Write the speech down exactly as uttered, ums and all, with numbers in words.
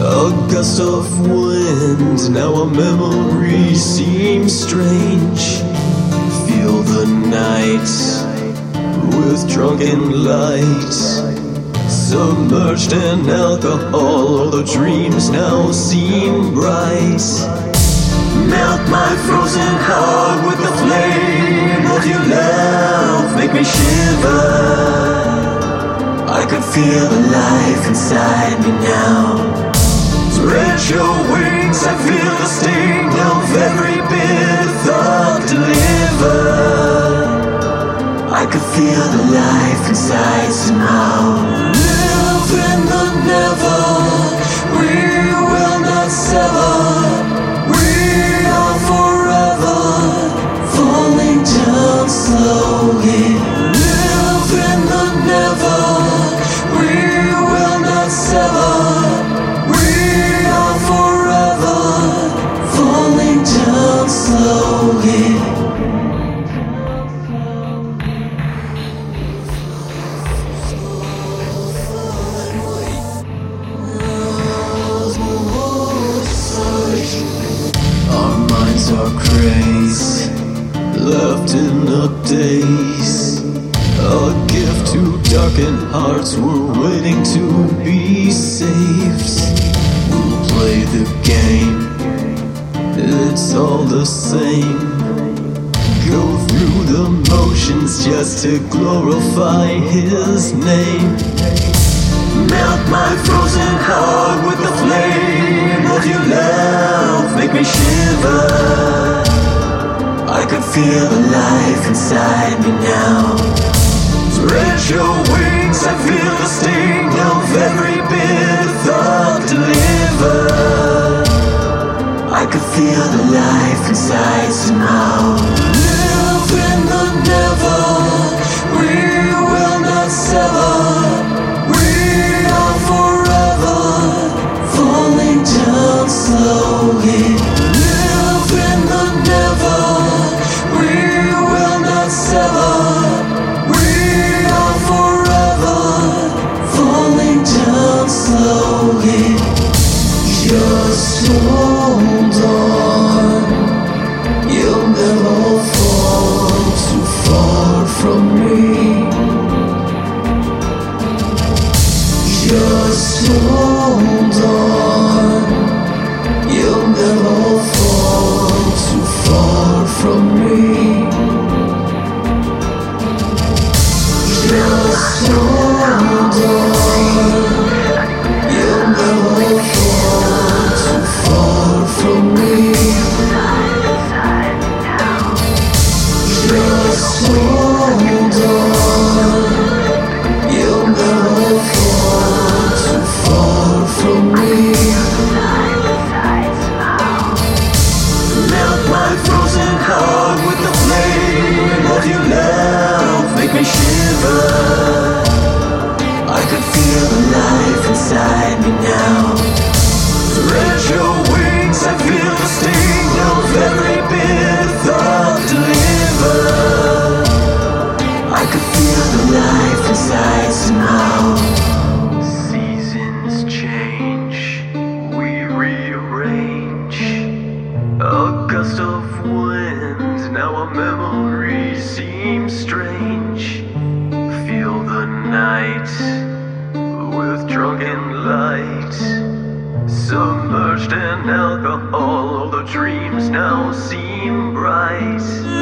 A gust of wind, now a memory seems strange. Feel the night with drunken light, submerged in alcohol, all the dreams now seem bright. Melt my frozen heart with the flame of your love, make me shiver. I could feel the life inside me now. Spread your wings, I feel the sting of every bit of thought delivered. I could feel the life inside somehow. Live in the never, we will not sever. We are forever, falling down slowly. Live in the never, we will not sever. We are forever, falling down slowly. Our minds are crazed, left in a daze. A gift to darkened hearts, we're waiting to be saved. We'll play the game, it's all the same. Go through the motions just to glorify His name. Melt my frozen heart with the flame of your love, make me shiver. I could feel the life inside me now. Spread your wings, I feel the sting of every bit of thought delivered. I could feel the life inside somehow. Live in the never, we will not sever. We are forever, falling down slowly. Live in the never, we will not sever. We are forever, falling down slowly. Just hold on, you'll never fall too far from me. Just hold on, you'll never fall too far from me. Just hold on, you'll never fall too far from me. Just hold on, you'll never fall too far from me. Melt my frozen heart with the flame of your love, make me shiver. I could feel the life inside me now. Spread your wings, I feel the sting of every bit of thought delivered. I could feel the life inside somehow. Seasons change, we rearrange. A gust of wind, now a memory seems strange. Feel the night with drunken light, submerged in alcohol, all the dreams now seem bright.